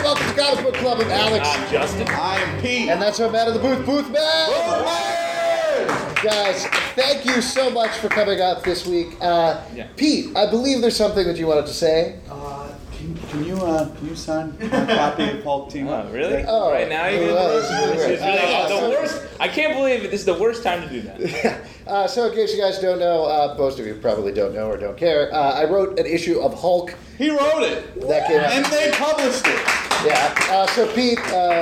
welcome to Comic Book Club with Alex. I'm Justin. I am Pete. And that's our man of the booth, Booth Man. Guys, thank you so much for coming up this week. Pete, I believe there's something that you wanted to say. Can you sign a copy of Hulk Team Up? Oh, really? Oh, right now you're the worst. I can't believe this is the worst time to do that. So in case you guys don't know, most of you probably don't know or don't care, I wrote an issue of Hulk. He wrote it. That came out. And they published it. Yeah. So Pete.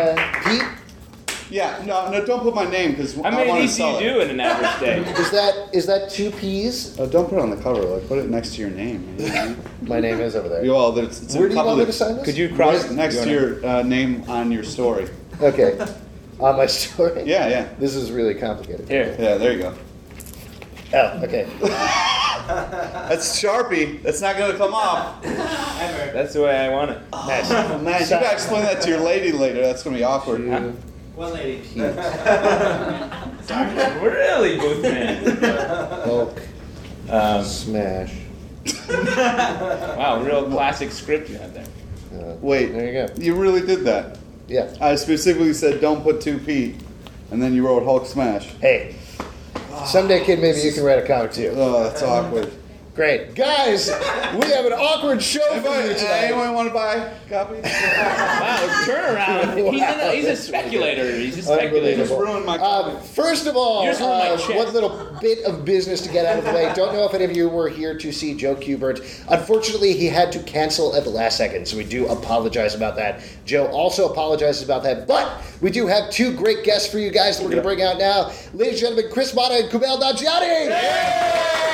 Yeah, no, don't put my name because How I many of want to these do sell you it. do in an average day? Is that 2 P's? Oh, don't put it on the cover. Like, put it next to your name. My name is over there. Well, it's Where a do you couple want me of- to sign this? Could you cross right next to your name on your story? Okay. On my story? Yeah. This is really complicated. Here. Yeah, there you go. Oh, okay. That's Sharpie. That's not going to come off. That's the way I want it. Nice. Oh, man, you got to explain that to your lady later. That's going to be awkward. One lady. Really, Booth Man. Hulk. Smash. Wow, real classic script you had there. Wait, There you go. you really did that? Yeah. I specifically said don't put 2P, and then you wrote Hulk Smash. Hey. Someday, kid, maybe you can write a comic too. Oh, that's awkward. Great. Guys, we have an awkward show for you tonight. Anyone want to buy a copy? Wow, turnaround. He's a speculator. He's a speculator. Just ruined my copy. First of all, You just ruined my check. one little bit of business to get out of the way. Don't know if any of you were here to see Joe Kubert. Unfortunately, he had to cancel at the last second, so we do apologize about that. Joe also apologizes about that, but we do have 2 great guests for you guys that we're going to bring out now. Ladies and gentlemen, Chris Mata and Kumail Nanjiani.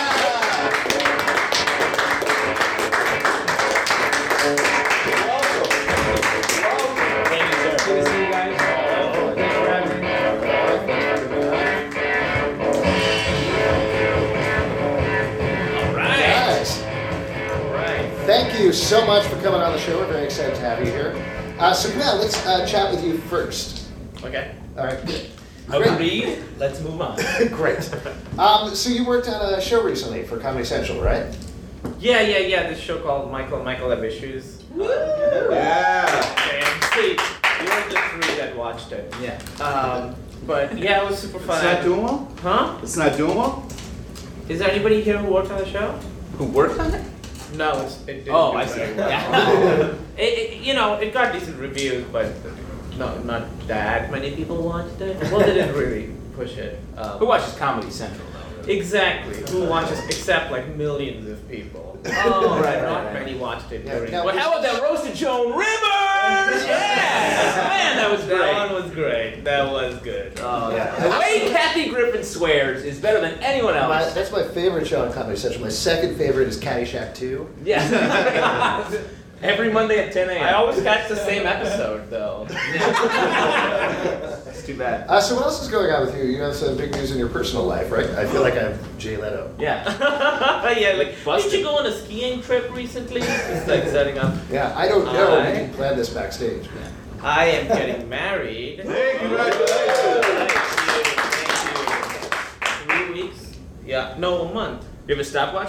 Guys, thank you so much for coming on the show. We're very excited to have you here. So Kumail, let's chat with you first. Okay. All right, good. Agreed. Let's move on. Great. So you worked on a show recently for Comedy Central, right? Yeah. This show called Michael Have Issues. Yeah. And see, you're the 3 that watched it. Yeah. But yeah, it was super fun. It's not doing well? Huh? It's not doing well? Is there anybody here who worked on the show? Who worked on it? No, it didn't. Oh, do I see. very well. Yeah. It got decent reviews, but not that many people watched it. Well, they didn't really push it. Who watches Comedy Central, though? Exactly. Who watches? Except like millions of people. Oh, right. Not many watched it. Yeah, during now- Well, how about that roasted Joan Rivers? Yeah! Man, that was great. That one was great. That was good. Oh, yeah. The way Kathy Griffin swears is better than anyone else. That's my favorite show on Comedy Central. My second favorite is Caddyshack 2. Yeah. Every Monday at 10 a.m. I always catch the same episode though. That's too bad. So what else is going on with you? You have some big news in your personal life, right? I feel like I'm Jay Leno. Yeah. Yeah, like Busted. did you go on a skiing trip recently? It's like setting up. Yeah, I don't know. Hi. We can plan this backstage. I am getting married. Hey, congratulations. Thank you. 3 weeks? Yeah. No, a month. You have a stopwatch?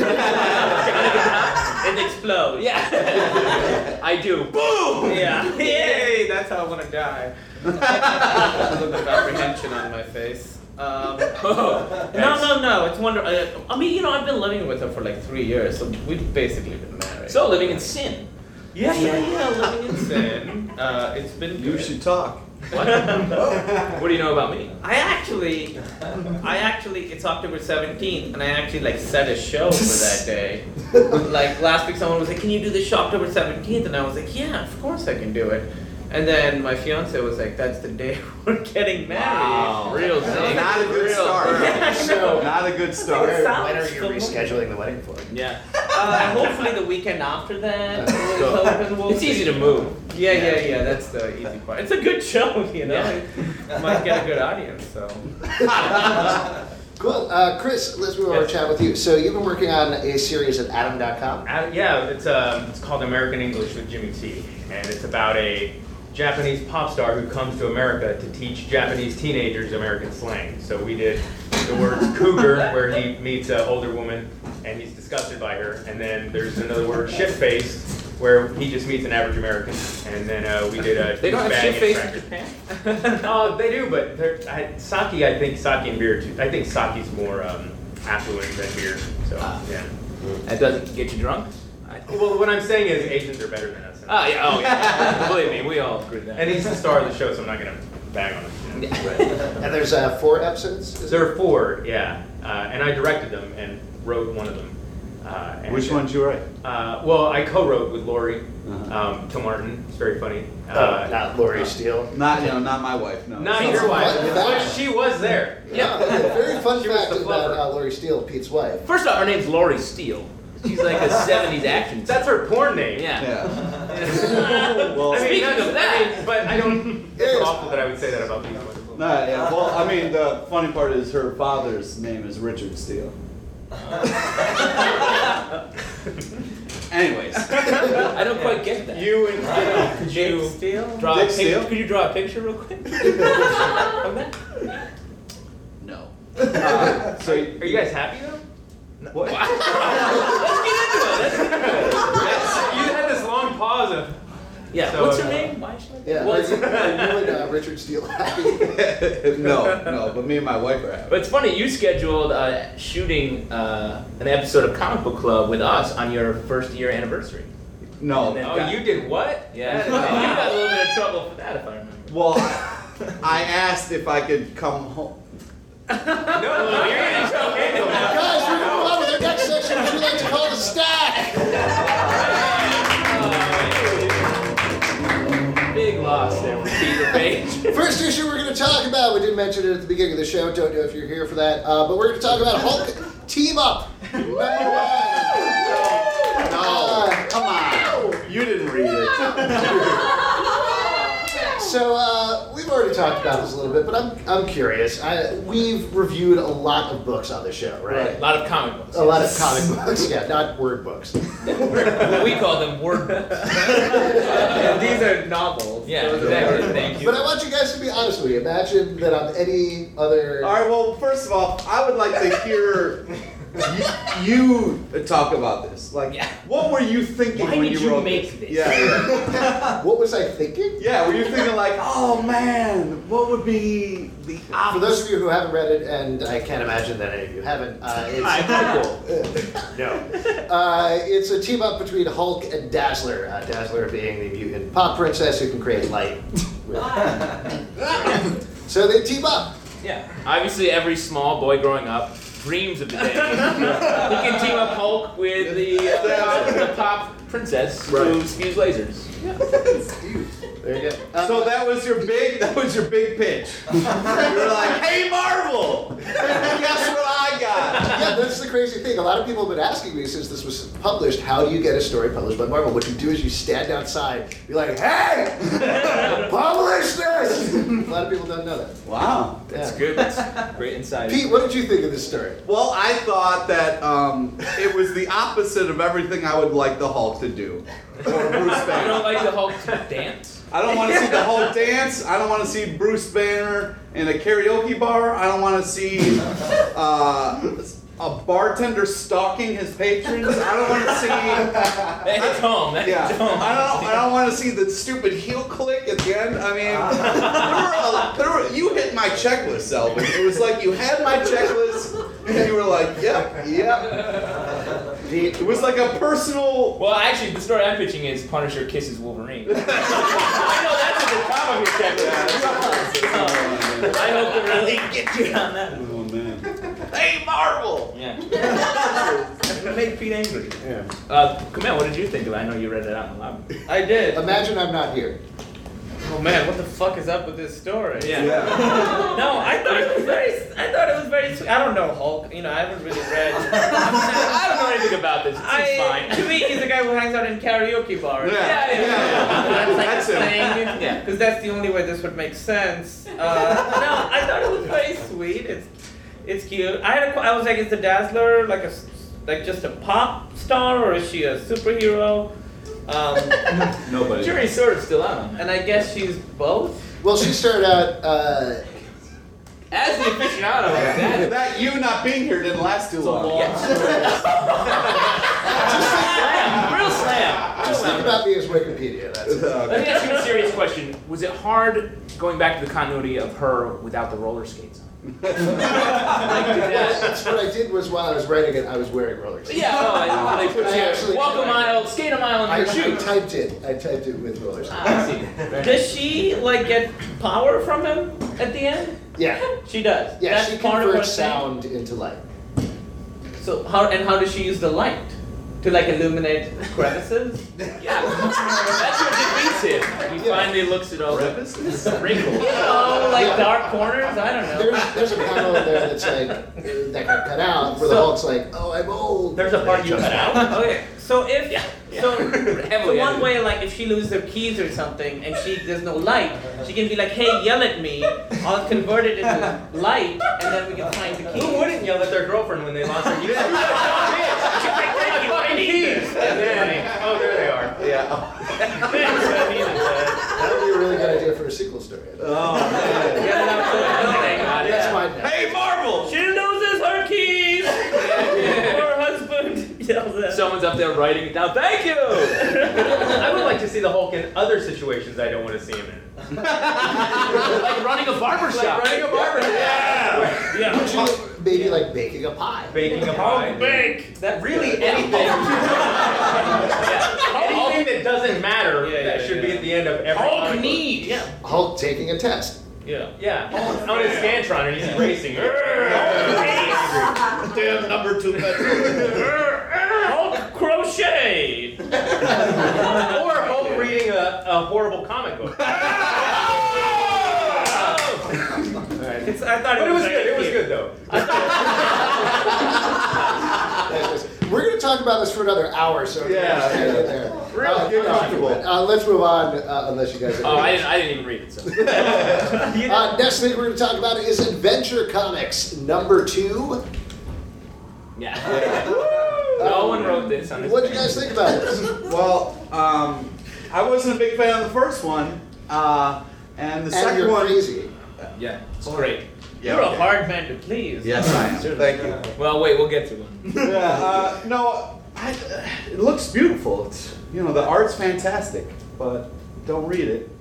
It explodes. Yeah. I do. Boom! Yeah. Yay! That's how I want to die. A look of apprehension on my face. No. It's wonderful. I mean, I've been living with her for like 3 years, so we've basically been married. So, living in sin. Yeah, living in sin. It's been good. You should talk. What? What do you know about me? I actually, it's October 17th, and I actually like set a show for that day. Like last week, someone was like, "Can you do this show October 17th?" And I was like, "Yeah, of course I can do it." And then my fiance was like, "That's the day we're getting married." Wow, real thing. Not a good Real. start. Yeah, I know. Not a good start. It sounds When are you familiar. rescheduling the wedding for? Yeah. Hopefully the weekend after that. We'll open, we'll It's see. easy to move. Yeah. That's the easy part. It's a good show, Yeah. It might get a good audience. So. Cool. Chris, let's move over and chat with you. So you've been working on a series at Adam.com. Yeah, it's called American English with Jimmy T, and it's about a Japanese pop star who comes to America to teach Japanese teenagers American slang. So we did the words cougar, where he meets an older woman and he's disgusted by her, and then there's another word shit-faced, where he just meets an average American, and then we did a They don't have douchebag shit face in Japan. Japan. Oh, they do, but sake. I think sake and beer too. I think sake's more affluent than beer. So yeah. That doesn't get you drunk. Well, what I'm saying is Asians are better than us. Oh yeah. Believe me, we all agree with that. And he's the star of the show, so I'm not gonna bag on him. You know, but And there's 4 episodes? there are 4, yeah, and I directed them and wrote one of them. And, Which one did you write? Well, I co-wrote with Lori Kilmartin. It's very funny. Not Laurie Steele. Not my wife. No. Not That's your wife, fun. but she was there. Yeah, very fun She was fact the about flubber. Laurie Steele, Pete's wife. First off, her name's Laurie Steele. She's like a 70s action. That's her porn name. Yeah. Yeah. Well, Speaking that's- of that. but I don't. It's awful that I would say that about people. no, yeah. Well, I mean, the funny part is her father's name is Richard Steele. Anyways, I don't quite get that. you and Could you Steele? draw Dick a Steele? picture? Could you draw a picture real quick? Of that? no. So, are you guys happy though? What? Let's get into it. Let's get into it. You had this long pause of. Yeah. So, What's her name? Why is she like Yeah, What's are you and Richard Steele happy? no, but me and my wife are happy. But it's funny, you scheduled shooting an episode of Comic Book Club with us on your first year anniversary. No. And then- Oh, you did what? Yeah. And you got a little bit of trouble for that, if I remember. Well, I asked if I could come home. No, you're getting so handled now. Guys, we're going to move on with our next section, which we like to call the stack. Big loss there with Peter Page. First issue we're going to talk about, we did mention it at the beginning of the show, don't know if you're here for that, but we're going to talk about Hulk Team Up, number 1. No, come on. You didn't read it. So we've already talked about this a little bit, but I'm curious. We've reviewed a lot of books on the show, right? A lot of comic books. A lot of comic books, yeah, not word books. Well, we call them word books. And these are novels. Yeah, Those are exactly. word Thank you. But I want you guys to be honest with me. Imagine that on any other. All right. Well, first of all, I would like to hear you talk about this. Like, Yeah. what were you thinking Why when did you you wrote make this? Yeah. What was I thinking? Yeah. Were you thinking like, oh man, what would be the For those of you who haven't read it, and I can't imagine that any of you haven't, it's no. It's a team up between Hulk and Dazzler. Dazzler being the mutant pop princess who can create light. So they team up. Yeah. Obviously, every small boy growing up dreams of the day he can team up Hulk with the pop princess who spews lasers. There you go. So that was your big pitch. You were like, hey Marvel, guess what I got? Yeah, that's the crazy thing. A lot of people have been asking me since this was published, how do you get a story published by Marvel? What you do is you stand outside, be like, hey, publish this! A lot of people don't know that. Wow. That's good. That's great insight. Pete, what did you think of this story? Well, I thought that it was the opposite of everything I would like the Hulk to do. Or Bruce You don't Banner. like the Hulk to dance? I don't want to see the Hulk dance. I don't want to see Bruce Banner in a karaoke bar. I don't want to see a bartender stalking his patrons. I don't want to see. That's home. That's Yeah, home. I don't want to see the stupid heel click at the end. I mean, you hit my checklist, Elvin. It was like you had my checklist, and you were like, yep. It was like a personal. Well, actually, the story I'm pitching is Punisher kisses Wolverine. I know that's at the top of your checklist. I hope to really get you on that. Oh man. Hey, Marvel! Yeah. It made Pete angry. Yeah. Camille, what did you think of it? I know you read it out in the lobby. I did. Imagine I'm not here. Oh man, what the fuck is up with this story? Yeah. No, I thought it was very sweet. I don't know Hulk. You know, I haven't really read. I don't know anything about this. It seems fine. To me, he's the guy who hangs out in karaoke bars. Yeah. That's like That's a him. thing. Yeah. Because that's the only way this would make sense. No, I thought it was very sweet. It's cute. I was like, is the Dazzler like just a pop star or is she a superhero? Nobody. Jury's sort of still out on that. And I guess she's both. Well, she started out. As the aficionado, That you not being here didn't last too long. Slam, real slam. Just think about me as Wikipedia. That's it. Let me ask you a serious question. Was it hard going back to the continuity of her without the roller skates on? That's what I did was while I was writing it, I was wearing roller skates. Yeah, they put you walk a mile, skate a mile in I your shoes. typed it with roller skates. I see. Does she like get power from him at the end? Yeah. She does. Yeah, That's she part of her converts thing? sound into light. So how does she use the light? To like illuminate crevices? Yeah, that's what defeats him. He finally looks at all the wrinkles. Oh, like dark corners? I don't know. There's a panel in there that's like that got cut out where the Hulk's like, oh, I'm old. There's a part you cut out. Okay, so if so Heavily one edited. way, like if she loses her keys or something and there's no light, she can be like, hey, yell at me. I'll convert it into light, and then we can find the keys. Who wouldn't yell at their girlfriend when they lost their keys? And then, oh, there they are. Yeah. That would be a really good idea for a sequel story. Oh man. That's my Hey Marvel! She loses her keys. Her husband yells at her. Someone's up there writing it down. Thank you. I would like to see the Hulk in other situations I don't want to see him in. Like running a barber shop. Running a barber. Yeah. Could you maybe like baking a pie? Baking a pie. Bake. That really anything. Anything that doesn't matter that should be at the end of every Hulk comic book. need. Yeah. Hulk taking a test. Yeah. Yeah. On his Scantron and he's racing. Damn number 2 metro. Hulk crochet. Or Hulk reading a horrible comic book. I thought But it was good. It was good though. We're going to talk about this for another hour, so Yeah. stay in there. Get comfortable. Let's move on, unless you guys have Oh, I didn't even read it. So. next thing we're going to talk about is Adventure Comics #2. Yeah. No one wrote this on this. What did you guys think about this? Well, I wasn't a big fan of the first one, and the And second you're one. crazy. Yeah, it's great. Yeah, You're okay. a hard man to please. Yes, I am. Thank you. Well, wait, we'll get to one. Yeah, no, it looks beautiful. It's the art's fantastic, but don't read it.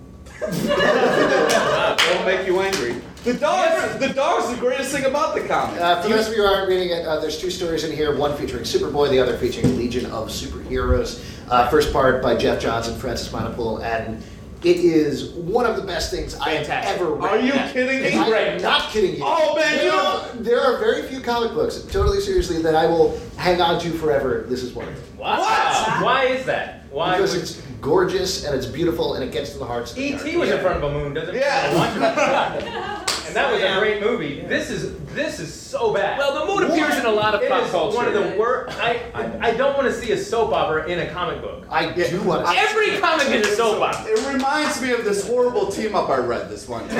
It'll make you angry. The dog's the greatest thing about the comic. For those of you who aren't reading it, there's 2 stories in here, one featuring Superboy, the other featuring Legion of Superheroes. First part by Jeff Johnson, Francis Monopool, and it is one of the best things I have Fantastic. Are ever read. you kidding me? I'm not kidding you. Oh, man, there are very few comic books, totally seriously, that I will hang on to forever. This is one of them. What? Why is that? Why? Because it's gorgeous and it's beautiful and it gets to the hearts of the E.T. was in front of a moon, doesn't it? Yeah. And that was a great movie. This is so bad. Well, the moon appears in a lot of It pop is culture. one of the worst. I don't want to see a soap opera in a comic book. I do want to. Every comic is a soap opera. It reminds me of this horrible team up I read this one.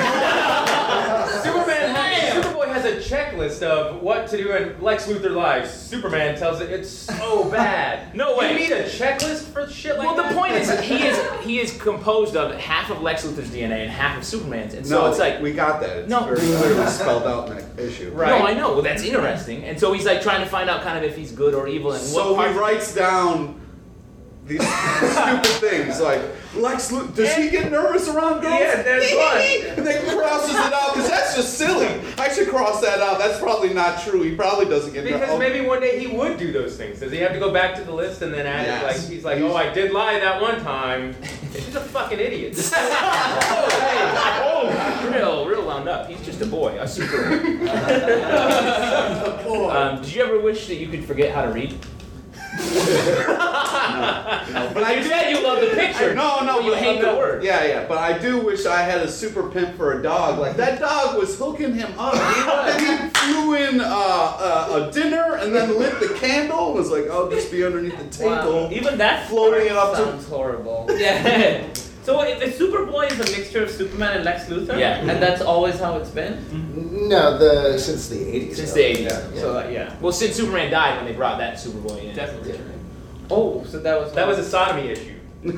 Superboy has a checklist of what to do in Lex Luthor Lives. Superman tells it it's so bad. No way. You need a checklist for shit like Well, that? the point is that he is composed of half of Lex Luthor's DNA and half of Superman's, and so No, it's like we got that. It's No. very clearly spelled out in that issue. Right. No, I know. Well, that's interesting, and so he's like trying to find out kind of if he's good or evil and So what he part. writes down these stupid things like Lex Luthor. Does he get nervous around girls? Yeah, that's one. And then crosses it out because that's just silly. I should cross that out. That's probably not true. He probably doesn't get Because nervous. maybe one day he would do those things. Does he have to go back to the list and then add it? Like Yes. he's like, oh, I did lie that one time. He's a fucking idiot. Real wound up. He's just a boy, a super. Did you ever wish that you could forget how to read? But You said you love the picture. No, but you hate the word. Yeah, but I do wish I had a super pimp for a dog. Like that dog was hooking him up. And he flew in a dinner and then lit the candle. And was like, I'll just be underneath the table. Wow. Even that Floating it up to- sounds horrible. Yeah. So if Superboy is a mixture of Superman and Lex Luthor? Yeah. And that's always how it's been? No, since the 80s. Since though. the 80s. Yeah. So yeah. Well, since Superman died when they brought that Superboy in. Definitely. Oh, so that was That was a sodomy issue. That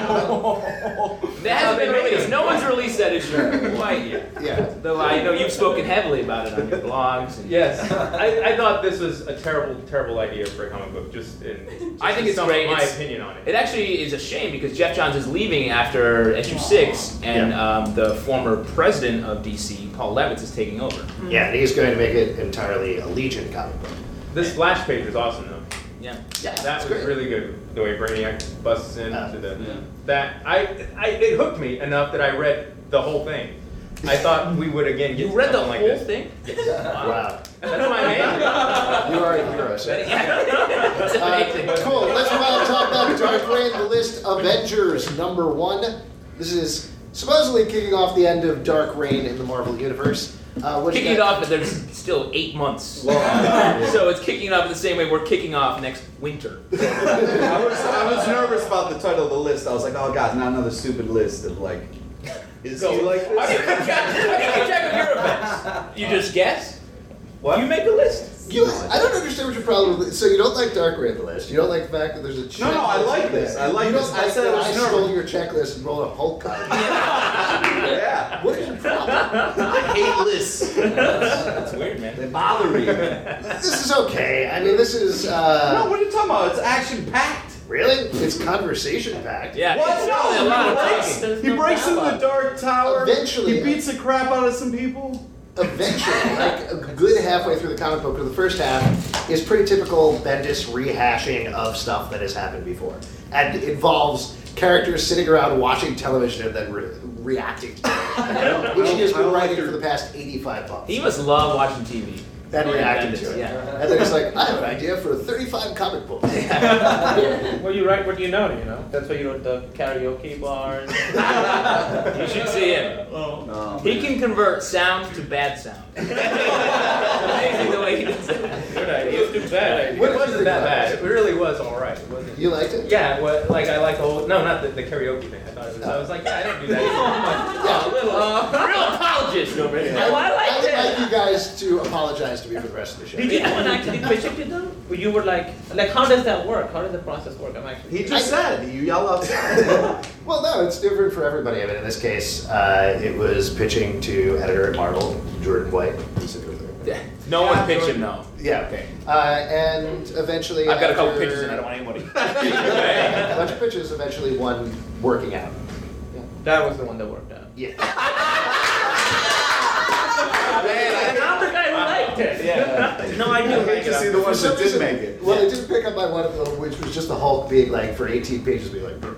hasn't been released. No one's released that issue quite yet. Yeah. Though I know you've spoken heavily about it on your blogs. And Yes, I thought this was a terrible idea for a comic book. I think it's some great. of my It's- opinion on it. It actually is a shame because Jeff Johns is leaving after issue 6, and the former president of DC, Paul Levitz, is taking over. Yeah, and he's going to make it entirely a Legion comic book. This splash page was awesome though. Yeah. Yeah, That that's was great. really good. The way Brainiac busts into that it hooked me enough that I read the whole thing. I thought we would again get You read the something whole like this. thing? Wow. That's my name. You are a hero, sir. That's amazing. Cool. Let's move on and talk about Dark Reign, the list Avengers #1. This is supposedly kicking off the end of Dark Reign in the Marvel Universe. Kicking it off, but there's still 8 months. So it's kicking it off the same way we're kicking off next winter. I was nervous about the title of the list. I was like, oh god, not another stupid list of like. Is he like How do you this? keep track of your events? You just guess? What? You make a list. I don't understand what your problem is. So you don't like Dark Reign the list. You don't like the fact that there's a checklist. No, I like this. I like you this. don't I like said that I was I nervous. stole your checklist and rolled a Hulk card. Yeah. What is your problem? I hate lists. That's weird, man. They bother me. This is okay. I mean, this is No, what are you talking about? It's action packed. really. It's conversation packed. Yeah. What? It's probably a lot of talking. He breaks into the Dark Tower. Eventually. He beats the crap out of some people. Eventually, like a good halfway through the comic book, or the first half, is pretty typical Bendis rehashing of stuff that has happened before, and it involves characters sitting around watching television and then reacting to it, which he has been writing for the past 85 books. He must love watching TV. And reacting to it. Yeah. And then he's like, I have an idea for 35 comic books. Well, you write what you know. That's why you wrote the karaoke bars. You should see him. No. He can convert sound to bad sound. Amazing the way he does that. Good idea. It's too bad. What It did you wasn't think that about bad. it? It really was all right. It wasn't. You liked it? Yeah, well, like I like the whole. No, not the karaoke thing. I thought it was. I was like, yeah, I don't do that. Real apologist over here. I would like you guys to apologize to me for the rest of the show. Did anyone actually pitch it to them? Or you were like, how does that work? How does the process work? I'm actually. He just said, you yell outside. Well, no, it's different for everybody. I mean, in this case, it was pitching to editor at Marvel, Jordan White. No one pitch him, no. Yeah. Okay. And eventually, I've got a couple after pitches and I don't want anybody. a bunch of pitches, eventually one working out. That was the one that worked out. Yeah. And I'm the guy who liked it. Yeah. No, I do. I hate to see the ones that did make it. Well, they did pick up my one of them, which was just the Hulk being like, for 18 pages, being like,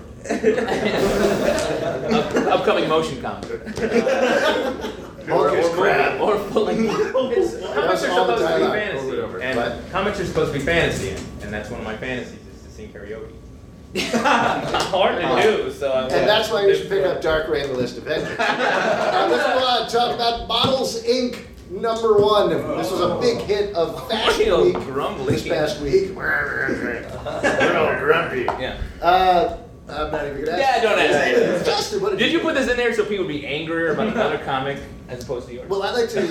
Upcoming motion comic. Hulk is crap. Or pulling. Comics are That's all the supposed to be dialogue, fantasy, over and over. and What? comics are supposed to be fantasy, and that's one of my fantasies is to sing karaoke. Hard to do, so I'm. And that's why you should pick up Dark Reign, the list Avengers. Now let's go on and talk about Models Inc. #1. This was a big hit of Fashion Real Week grumbly. this past week. We're all grumpy. Yeah. I'm not even gonna ask. Yeah, don't ask. Justin, what Did you put this in there so people would be angrier about another comic as opposed to yours? Well, I like to.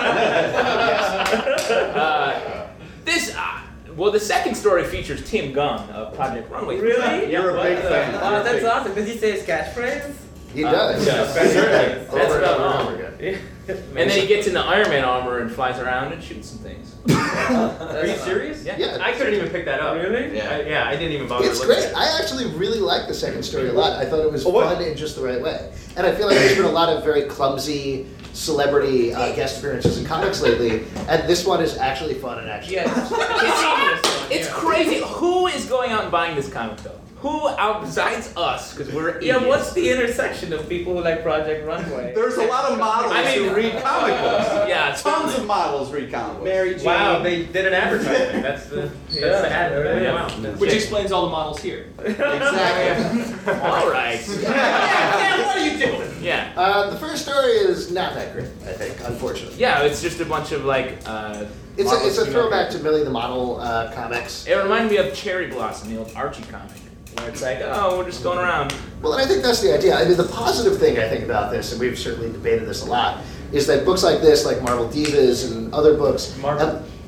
Well, the second story features Tim Gunn of Project Runway. Really? Yeah, You're a big fan. Oh, that's awesome. Does he say his catchphrase? He does. Yeah, Certainly. that's Over and about over and all. over again. And then he gets into Iron Man armor and flies around and shoots some things. Are you serious? Yeah. Yeah. I couldn't even pick that up. Really? Yeah, I didn't even bother It's looking great. at it. I actually really like the second story a lot. I thought it was What? fun in just the right way. And I feel like there's been a lot of very clumsy celebrity guest appearances in comics lately, and this one is actually fun and actually. Yes. It's crazy. Who is going out and buying this comic though? Who out besides us? Because we're Yeah, idiots. what's the intersection of people who like Project Runway? There's a lot of models who read comic books. Yeah, Tons of models read comic books. Mary Jane. Wow, they did an advertisement. That's the ad. Yeah. Wow. Which explains all the models here. Exactly. All right. Yeah, what are you doing? Yeah. The first story is not that great, I think, unfortunately. Yeah, it's just a bunch of like. It's Marvel's a team throwback up. to Millie the Model comics. It reminded me of Cherry Blossom, the old Archie comic, where it's like, oh, we're just going around. Well, and I think that's the idea. I mean, the positive thing I think about this, and we've certainly debated this a lot, is that books like this, like Marvel Divas and other books, I'm sorry.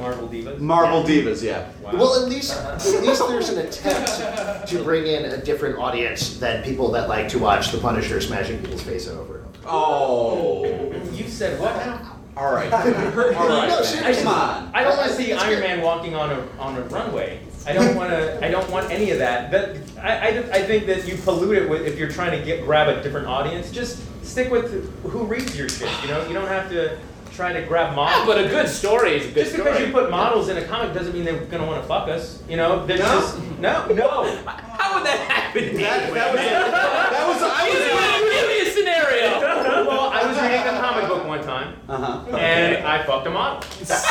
Marvel Divas. Marvel Divas, yeah. Wow. Well, at least there's an attempt to bring in a different audience than people that like to watch the Punisher smashing people's face over and over. Oh. You said what now? All right. No, man. seriously. Come on. I don't want to I think see it's Iron good. Man walking on a runway. I don't want any of that. I think that you pollute it with if you're trying to grab a different audience. Just stick with who reads your shit. You know, you don't have to try to grab models. But a good story is a good Just story. because you put models in a comic doesn't mean they're gonna want to fuck us. You know, they're just no. How would that happen anyway? That was Give me a scenario. Well, I was reading a comic book one time, and I fucked a model.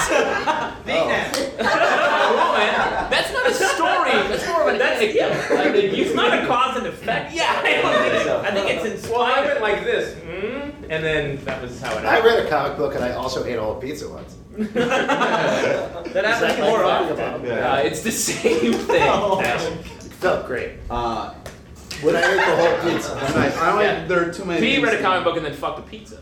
Oh, man. That's not a story. That's more of an anecdote. Like, It's not a cause and effect. Yeah, I don't think so. I think it's Well, I went inspired. like this, and then that was how it I happened. read a comic book and I also ate all pizza once. That happens like more fucking often. about? It's the same thing. It felt great. When I ate the whole pizza. Nice. I don't think there are too many. P things read a to- comic book and then fucked a pizza.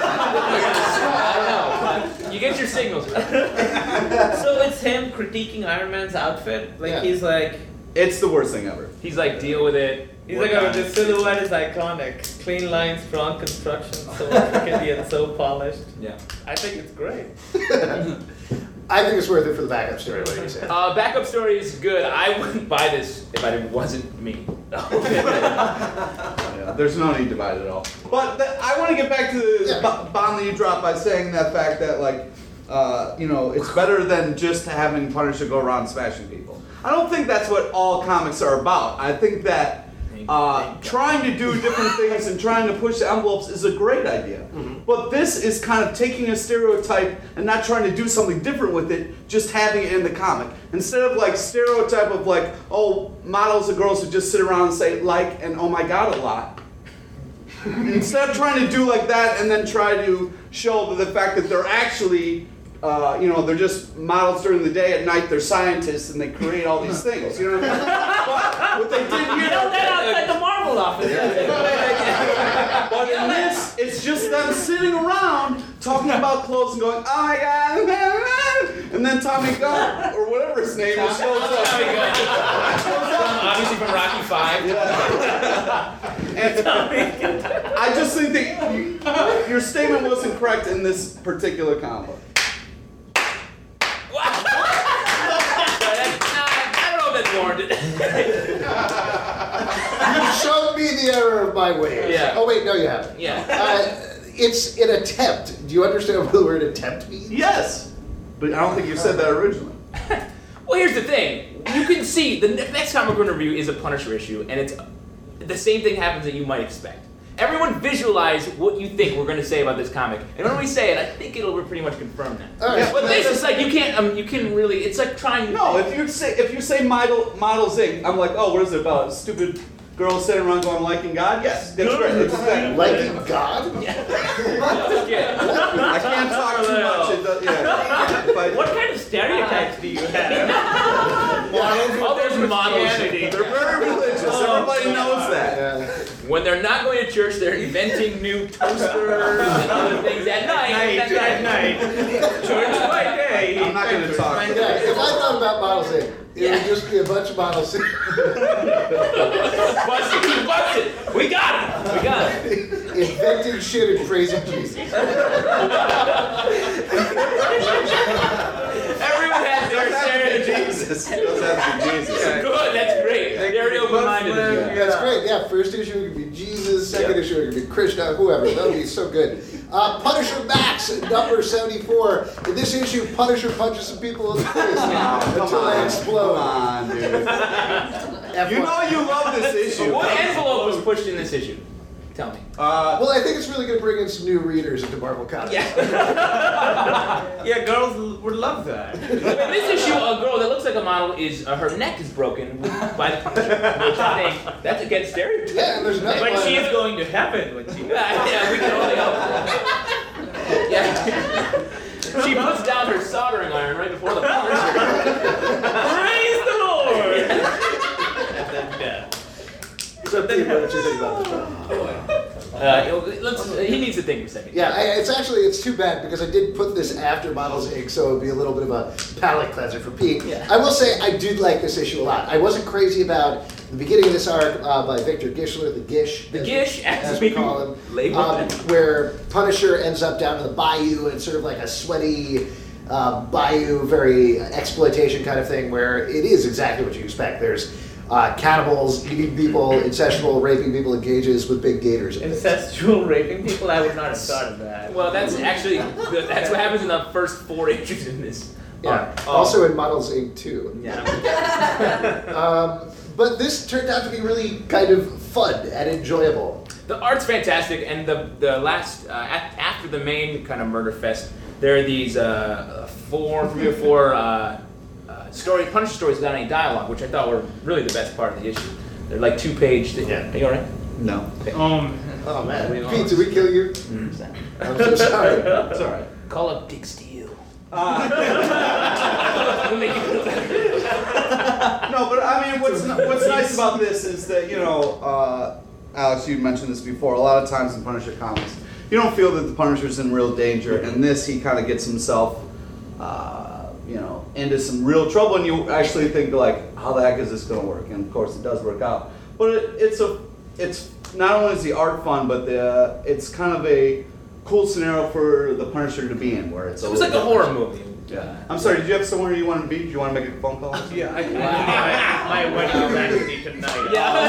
I know, but you get your signals right. So it's him critiquing Iron Man's outfit. Like Yeah. he's like, It's the worst thing ever. He's like, deal with it. he's like, oh, the silhouette is iconic. Clean lines, strong construction, so intricate and so polished. Yeah. I think it's great. I think it's worth it for the backup story. What do you say? Backup story is good. I wouldn't buy this if it wasn't me. Yeah, there's no need to buy it at all. But I want to get back to the bomb that you dropped by saying that fact that, like, it's better than just having Punisher go around smashing people. I don't think that's what all comics are about. I think that trying to do different things and trying to push the envelopes is a great idea. But this is kind of taking a stereotype and not trying to do something different with it, just having it in the comic. Instead of like stereotype of like, oh, models are girls who just sit around and say like and oh my god a lot. Instead of trying to do like that and then try to show the fact that they're actually they're just models during the day. At night, they're scientists and they create all these things. You know what I mean? But what they did here, You know that outside the Marvel office. but in this, it's just them sitting around talking about clothes and going, oh my god, and then Tommy Gunn or whatever his name is shows up. Obviously from Rocky V. And I just think that your statement wasn't correct in this particular combo. I don't know if that's warranted. You showed me the error of my ways. Yeah. Oh wait, no, you haven't. Yeah. It's an attempt. Do you understand what the word attempt means? Yes, but I don't think you said that originally. Well, here's the thing. You can see the next comic we're going to review is a Punisher issue, and it's the same thing happens that you might expect. Everyone visualize what you think we're going to say about this comic, and when we say it, I think it'll pretty much confirm that. All right. But this is like you can really. It's like trying. No, if you say Models Inc., I'm like, oh, what is it about? Stupid girls sitting around going liking God? Yes, that's right. It's exactly. Liking God? Yeah. I can't talk too much. It does, yeah. But What kind of stereotypes do you have? All those models. they're very religious. Everybody knows that. When they're not going to church, they're inventing new toasters and other things at night. At night. Church by day. I'm not going to talk. Yeah, if I thought about Models Inc., it would just be a bunch of models. Busted! We got it! We got it! Inventing shit and praising Jesus. Everyone has their stereotypes. Jesus. It does have to be Jesus. Good, that's great. Very open-minded of you. That's great. Yeah, first issue it could be Jesus, second issue it could be Krishna, whoever. That would be so good. Punisher Max, number 74. In this issue, Punisher punches some people in the face until they explode. Come on, dude. You know you love this issue. What envelope was pushed in this issue? Tell me. Well, I think it's really going to bring in some new readers into Marvel Comics. Yeah, girls would love that. In this issue, a girl that looks like a model is her neck is broken by the Punisher, which I think that's against stereotypes. Yeah, and there's nothing. But like- she is going to heaven when she Yeah, we can only hope. Yeah. She puts down her soldering iron right before the Punisher. Praise the Lord! And then death. So, Pete, what did you think about the film? He needs to think for a second. Yeah, it's too bad because I did put this after Models Inc., so it would be a little bit of a palate cleanser for Pete. Yeah. I will say I did like this issue a lot. I wasn't crazy about the beginning of this arc by Victor Gischler, the Gish. The Gish, as we call him, label. where Punisher ends up down in the bayou and sort of like a sweaty bayou, very exploitation kind of thing, where it is exactly what you expect. There's cannibals eating people, incestual raping people in cages with big gators. Incestual raping people? I would not have thought of that. Well, that's actually that's what happens in the first 4 issues in this. Yeah. Also in Models Inc. 2. Yeah. But this turned out to be really kind of fun and enjoyable. The art's fantastic, and the last after the main kind of murder fest, there are these 3 or 4 Punisher stories without any dialogue, which I thought were really the best part of the issue. They're like 2-page. Yeah. Are you alright? No. Oh man, Pete, did we kill you? I'm so sorry. It's all right. Call up Dick Steele. No, but I mean, what's nice about this is that, you know, Alex, you mentioned this before, a lot of times in Punisher comics, you don't feel that the Punisher's in real danger, and this, he kind of gets himself, you know, into some real trouble, and you actually think, like, how the heck is this going to work? And of course, it does work out. But it's not only is the art fun, but it's kind of a cool scenario for the Punisher to be in, where It was like a horror movie. Yeah. I'm sorry, did you have somewhere you wanted to be? Did you want to make a phone call? Yeah, my wedding actually tonight.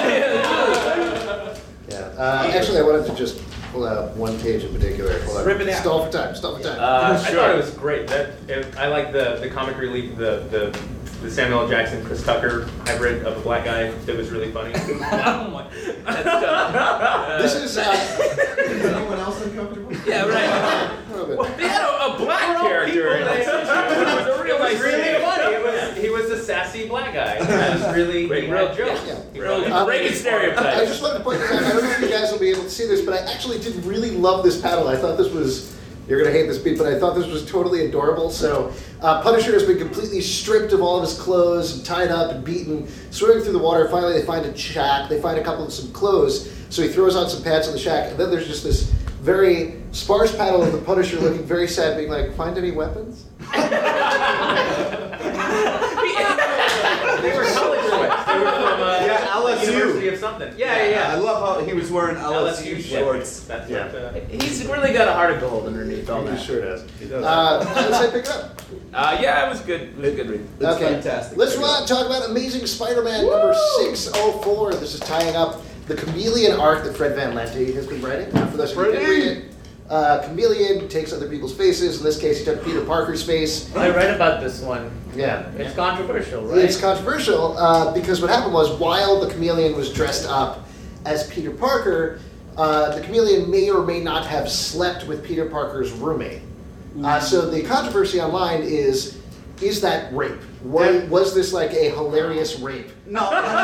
Yeah. Actually, I wanted to just pull out one page in particular. Rip it out. Stall for time. Stall for time. I thought it was great. I like the comic relief, the Samuel L. Jackson, Chris Tucker hybrid of a black guy that was really funny. Oh my. That's This is. Is anyone else uncomfortable? Yeah, right. They had a black character in this issue. It was a real nice really scene. funny. He was the sassy black guy. It was really Great, real right, jokes. yeah. Real breaking I stereotypes. just wanted to point this out. I don't know if you guys will be able to see this, but I actually did really love this panel. I thought this was. You're going to hate this, Pete, but I thought this was totally adorable. So, Punisher has been completely stripped of all of his clothes and tied up and beaten, swimming through the water. Finally, they find a shack. They find some clothes. So he throws on some pants in the shack, and then there's just this very sparse panel of the Punisher looking very sad, being like, "Find any weapons?" They were college boys. They were from LSU. University of something. Yeah. I love how he was wearing LSU shorts. That's Yeah. what, He's really got a heart of gold underneath all He that. sure does. He does. Let's say pick it up. Yeah, it was good. It was a good read. It's Okay. fantastic. Let's talk about Amazing Spider-Man number 604. This is tying up the Chameleon arc that Fred Van Lente has been writing. For those of you who didn't read it, Chameleon takes other people's faces. In this case, he took Peter Parker's face. I read about this one. Yeah. It's controversial, right? It's controversial because what happened was while the Chameleon was dressed up as Peter Parker, the Chameleon may or may not have slept with Peter Parker's roommate. So the controversy online is that rape? Was this like a hilarious rape? No.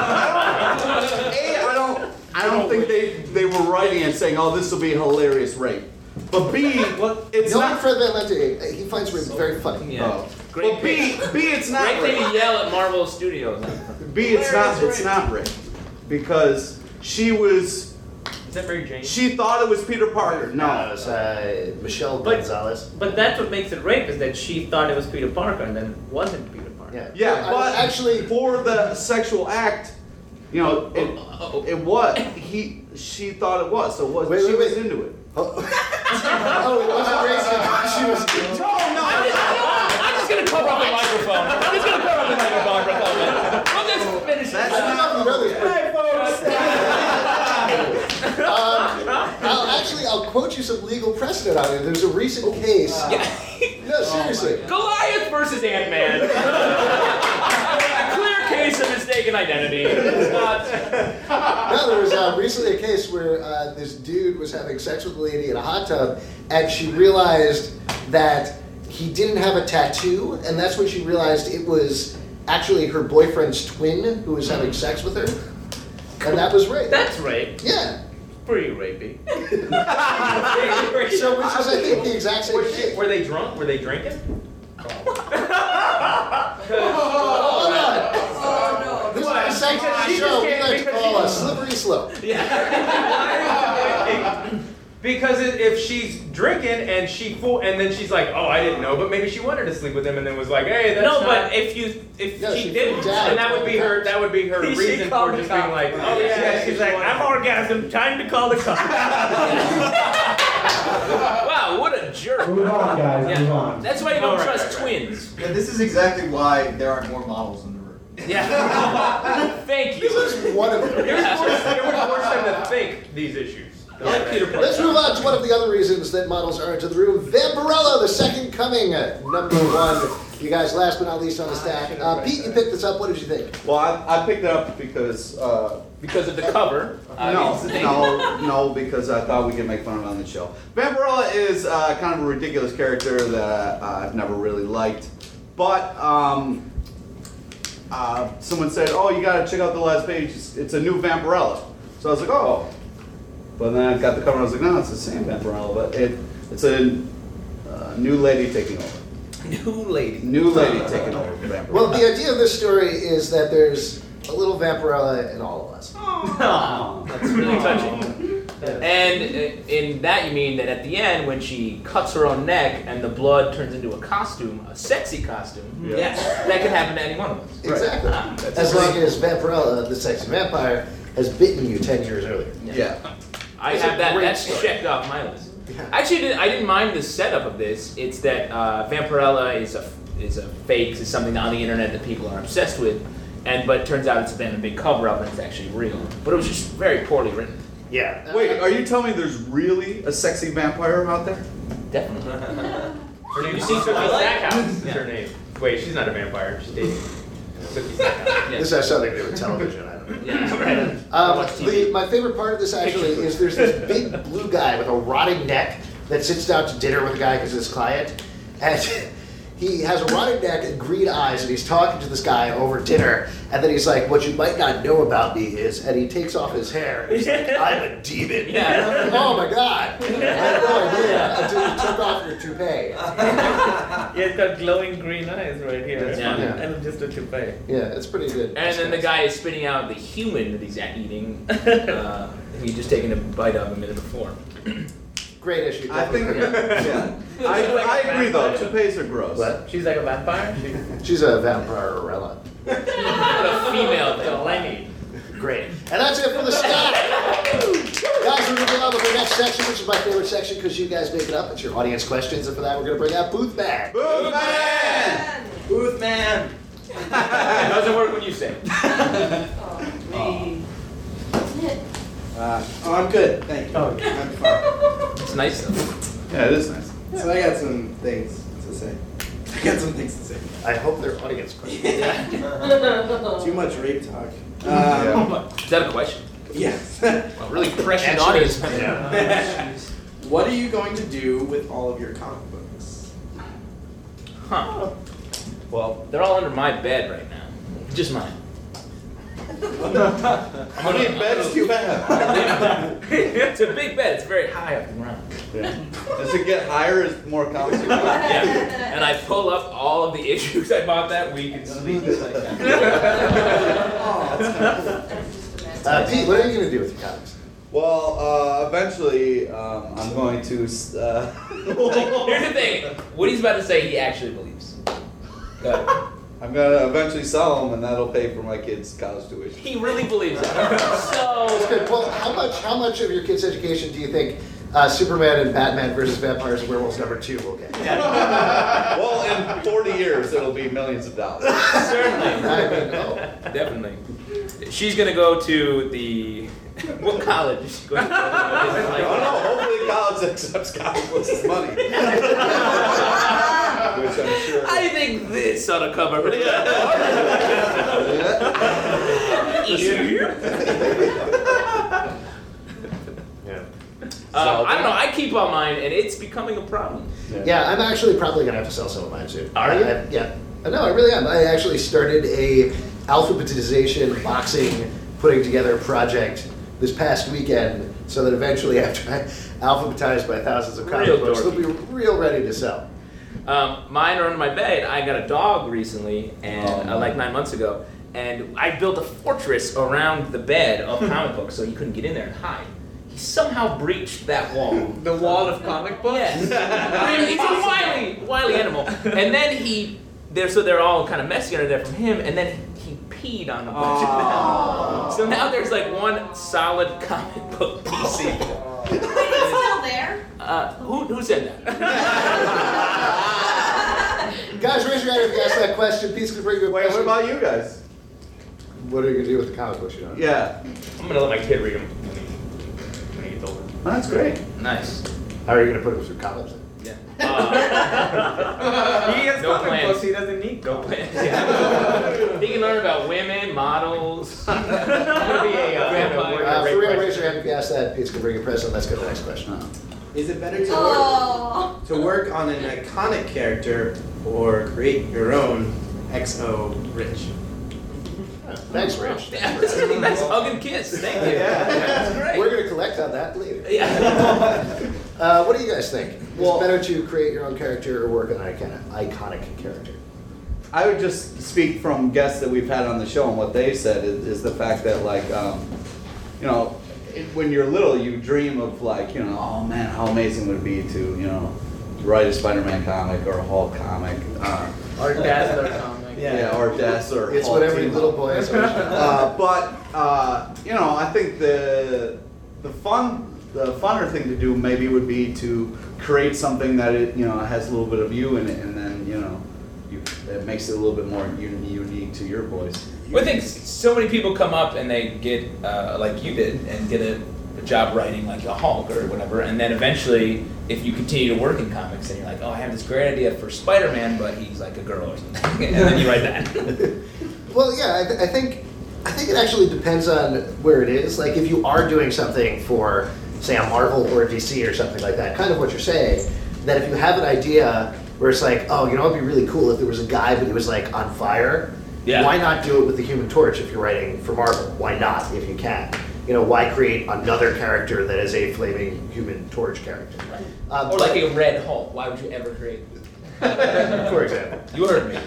I don't think they were writing and saying, "Oh, this will be a hilarious rape." But B, it's Knowing not. Fred Van Lente, he finds rape very funny. Yeah. Oh. Great But B, it's not Great rape. thing to yell at Marvel Studios. B, it's not rape because she Is that Mary Jane? thought it was Peter Parker. No. It's Michelle But- Gonzalez. But that's what makes it rape, is that she thought it was Peter Parker and then it wasn't Peter Parker. Yeah, Yeah, but actually, for the sexual act, you know, it was. She thought it was. So it was. Wait, she wait, was wait. into it. oh, it wasn't racist. She was. I'm just gonna cover up the microphone. I'm just gonna cover up the microphone for a moment. We'll just finish That's this. I don't know if you know this, but I'll quote you some legal precedent on it. There's a recent case. No, seriously. Goliath versus Ant-Man. Clear case of mistaken identity. It's not. No, there was recently a case where this dude was having sex with a lady in a hot tub, and she realized that he didn't have a tattoo, and that's when she realized it was actually her boyfriend's twin who was having sex with her, and that was rape. That's rape. Yeah. Pretty rapey. So, which is, I think, the exact same thing. Were they drunk? Were they drinking? Hold on. This is the section of the show we like to call a slippery slope. Because if she's drinking and and then she's like, oh, I didn't know, but maybe she wanted to sleep with him and then was like, hey, that's No, not... but if she didn't, and that would be her She reason called for the just cop. being like, oh yeah, she's like, I'm orgasm, time to call the cops. Wow, what a jerk. Move on, guys. Yeah. Move on. That's why you don't All right, trust right, right. twins. Yeah, this is exactly why there aren't more models in the room. Yeah. Thank you. This is one of them. It would force them to think these issues. Let's move on to one of the other reasons that models aren't in the room. Vampirella, the second coming, number one. You guys, last but not least on the stack. Pete, you picked this up. What did you think? Well, I picked it up because Because of the cover. no, because I thought we could make fun of it on the show. Vampirella is kind of a ridiculous character that I've never really liked, but someone said, "Oh, you gotta check out the last page. It's a new Vampirella." So I was like, "Oh," but then I got the cover and I was like, "No, it's the same Vampirella, but it's a new lady taking over." New lady. New lady taking over Vampirella. Well, the idea of this story is that there's a little Vampirella in all of us. That's really touching. And in that you mean that at the end when she cuts her own neck and the blood turns into a costume, a sexy costume, Yeah. yes, that can happen to any one of us. Exactly. That's As a long great- as Vampirella, the sexy vampire, has bitten you 10 years earlier. Yeah. I It's have a that. great That's story. checked off my list. Yeah. Actually, I didn't mind the setup of this. It's that Vampirella is a fake. It's something on the internet that people are obsessed with, but it turns out it's been a big cover up and it's actually real. But it was just very poorly written. Yeah. Wait, are you telling me there's really a sexy vampire out there? Definitely. Her name is see Cookie Cookie Stackhouse. Is Yeah. her name? Wait, she's not a vampire. She's dating Cookie Stackhouse. Yeah. This has something to do with television, I don't know. Yeah, right. I watch TV. My favorite part of this actually is there's this big blue guy with a rotting neck that sits down to dinner with a guy because of his client, and he has a rotting neck and green eyes, and he's talking to this guy over dinner, and then he's like, "What you might not know about me is," and he takes off his hair, and he's like, "I'm a demon." Yeah. Oh my god! I had no idea until you took off your toupee. Yeah, it's got glowing green eyes right here. That's funny. And just a toupee. Yeah, it's pretty good. And then the guy is spitting out the human that he's eating. He's just taking a bite of a minute before. Great issue. I think, definitely. yeah. I agree though, toupees are gross. What? She's like a vampire? She's a vampire-orella. What a female That's all thing. I need. Great. And that's it for the stack. Guys, we're moving on with the next section, which is my favorite section because you guys make it up. It's your audience questions. And for that, we're going to bring out Booth Man. Booth man! Booth man! It doesn't work when you say it. I'm good, thank you. I'm fine. It's nice though. Yeah, it is nice. So I got some things to say. I hope they're audience questions. Too much rape talk. Is that a question? Yes. Well, really prescient Answer audience. is- yeah. What are you going to do with all of your comic books? Huh. Well, they're all under my bed right now. Just mine. How many beds do you have? It's a big bed. It's very high up the ground. Yeah. Does it get higher as more comics you buy? Yeah. And I pull up all of the issues I bought that week and sleep. Pete, what are you going to do with your comics? Well, eventually, I'm going to. Here's the thing. What he's about to say, he actually believes. Go ahead. I'm gonna eventually sell them, and that'll pay for my kids' college tuition. He really believes that. That's So, good. Well, how much of your kids' education do you think Superman and Batman versus Vampires and Werewolves #2 will get? Well, in 40 years, it'll be millions of dollars. certainly. I mean, oh. Definitely. She's going to go to the... What college is she going to go to? I don't know. Hopefully, college accepts comic books as money. Which I'm sure. I think this ought to cover it. I don't know. I keep on mine, and it's becoming a problem. Yeah, I'm actually probably going to have to sell some of mine soon. Are you? Yeah. No, I really am. I actually started a alphabetization boxing putting together project this past weekend so that eventually after I alphabetize by thousands of comic Real books, they'll be dorky. real ready to sell. Mine are under my bed. I got a dog recently, and like 9 months ago, and I built a fortress around the bed of comic books so he couldn't get in there and hide. He somehow breached that wall. The wall of comic books? Yes. He's a wily animal. And then they're all kind of messy under there from him, and then he peed on a bunch of them. So now there's like one solid comic book PC. Wait, it's still there? Who said that? Guys, raise your hand if you asked that question. Pete's gonna bring you a Wait, question. what about you guys? What are you gonna do with the comic books? You know? Yeah. I'm gonna let my kid read them when he gets older. That's great. Nice. How are you gonna put them through comics? Yeah. He has No comic plans. books, he doesn't need Go comic play. Yeah. He can learn about women, models. I'm gonna be a vampire. For real, raise your hand if you asked that. Pete's gonna bring you a present. Let's go to the next question. Is it better Oh. to work on an iconic character or create your own XO Rich? Thanks, Rich. Yeah, that's a nice hug and kiss. Thank you. That's great. We're gonna collect on that later. Yeah. What do you guys think? Well- Is it better to create your own character or work on an iconic character? I would just speak from guests that we've had on the show, and what they said is the fact that, like, you know, when you're little, you dream of, like, you know, oh man, how amazing would it be to, you know, write a Spider-Man comic or a Hulk comic, or Dazzler comic. yeah, or Death or It's Hulk what every team little up. boy has. But you know, I think the funner thing to do maybe would be to create something that it, you know, has a little bit of you in it, and then, you know, it makes it a little bit more unique to your voice. Well, I think so many people come up and they get, like you did, and get a job writing like a Hulk or whatever, and then eventually, if you continue to work in comics, and you're like, oh, I have this great idea for Spider-Man, but he's like a girl or something, and then you write that. Well, yeah, I think it actually depends on where it is. Like, if you are doing something for, say, a Marvel or a DC or something like that, kind of what you're saying, that if you have an idea where it's like, oh, you know, it'd be really cool if there was a guy but he was like on fire. Yeah. Why not do it with the Human Torch if you're writing for Marvel? Why not if you can? You know, why create another character that is a flaming Human Torch character? Or like a Red Hulk. Why would you ever create? for example. You heard me.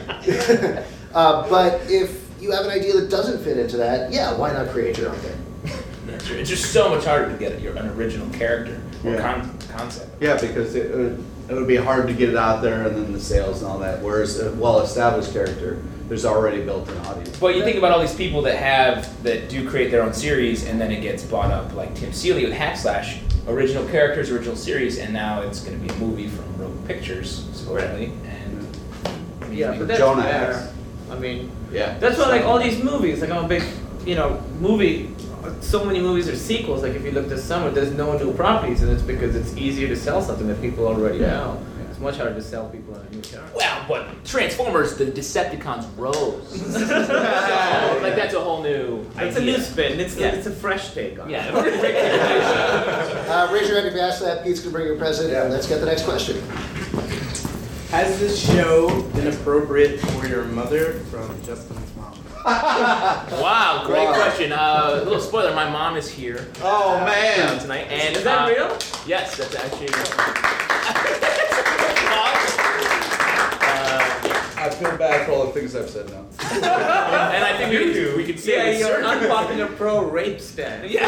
But if you have an idea that doesn't fit into that, yeah, why not create your own thing? That's true. It's just so much harder to get an original character or Yeah. concept. Yeah, because it would be hard to get it out there, and then the sales and all that. Whereas a well-established character, there's already built-in audience. But you think about all these people that do create their own series, and then it gets bought up, like Tim Seeley with Hackslash, original characters, original series, and now it's going to be a movie from Rogue Pictures, supposedly. And Yeah, but that's Jonah fair. Hex. I mean, Yeah. that's why, like, all these movies, like, I'm a big, you know, so many movies are sequels. Like, if you look this summer, there's no new properties, and it's because it's easier to sell something that people already know. It's much harder to sell people on a new character. well, but Transformers, the Decepticons rose. So, like, that's a whole new It's a idea. new spin. It's Yeah. it's a fresh take on it. Yeah. Raise your hand if you asked that. Pete's going to bring you a present, and let's get the next question. Has this show been appropriate for your mother from Justin's mom? Wow, great question. A little spoiler, my mom is here Oh man. tonight. And, Is that real? Yes, that's actually I feel bad for all the things I've said now. and I think we could say Yeah, with you're an certainty- unpopular pro-rape stand. Yeah.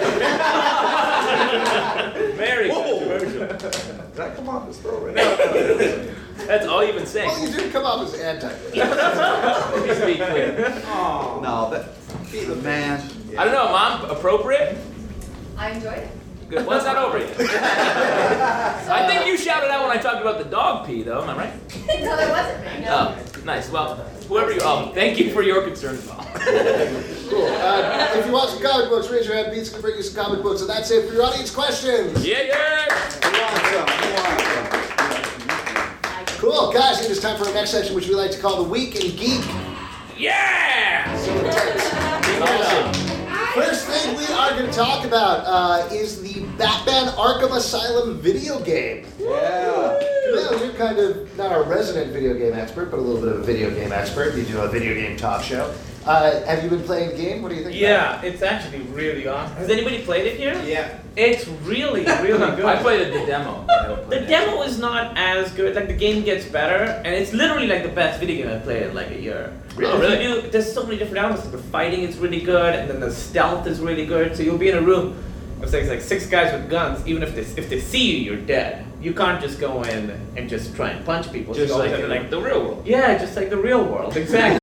Very Whoa. controversial. Did I come off this throw right That's all you've been saying. Well, you did come off as anti. Let me speak clear. Oh, No, man. I don't know, Mom, appropriate? I enjoyed it. Good. Well, it's not over yet. I think you shouted out when I talked about the dog pee, though. Am I right? No, that wasn't me. No. Oh, nice. Well, whoever you are, thank you for your concern, Paul. Cool. If you want some comic books, raise your hand. Pete's going to bring you some comic books, and that's it for your audience questions. Yeah. Cool. Guys, it is time for our next section, which we like to call the Week in Geek. Yeah. So intense. Awesome. First thing we are going to talk about is the Batman Arkham Asylum video game. Yeah. Well, you're kind of not a resident video game expert, but a little bit of a video game expert. You do a video game talk show. Have you been playing the game? What do you think? Yeah, it's actually really awesome. Has anybody played it here? yeah. It's really, really good. I played the demo. I haven't The played it. demo is not as good. Like, the game gets better, and it's literally like the best video game I've played in like a year. Really? There's so many different elements. The fighting is really good, and then the stealth is really good. So you'll be in a room It's like 6 guys with guns. Even if they see you, you're dead. You can't just go in and just try and punch people. Just go like into, the real world. yeah, just like the real world, exactly.